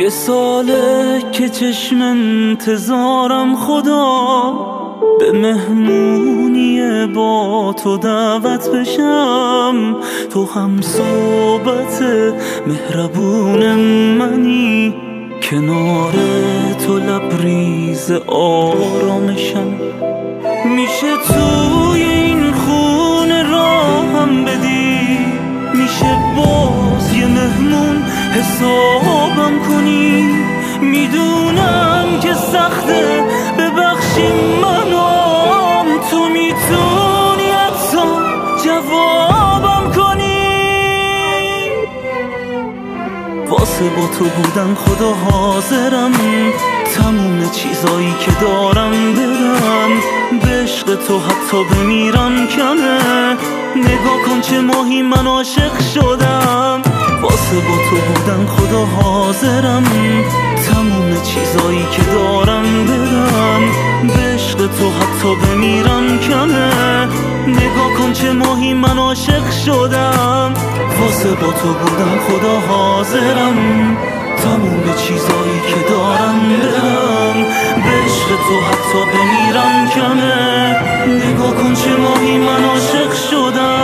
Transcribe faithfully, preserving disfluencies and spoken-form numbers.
یه ساله که چشم انتظارم خدا به مهمونی با تو دعوت بشم. تو هم صحبت مهربون منی، کنار تو لبریز آرامشم. میشه توی این خونه راهم بدی، میشه باز یه مهمون حسابم کنی. میدونم که سخته ببخشی منم، تو میتونی حتی جوابم کنی. واسه با تو بودن خدا حاضرم، تموم چیزایی که دارم بدم. به عشق تو حتی بمیرم کمه، نگاه کن چه ماهی من عاشق شدم. واسه با تو بودن خدا حاضرم، تموم چیزایی که دارم بدم. به عشق تو حتی بمیرم کمه، نگاه کن چه ماهی من عاشق شدم. واسه با تو بودن خدا حاضرم، تموم چیزایی که دارم بدم. به عشق تو حتی بمیرم کمه، نگاه کن چه ماهی من عاشق شدم.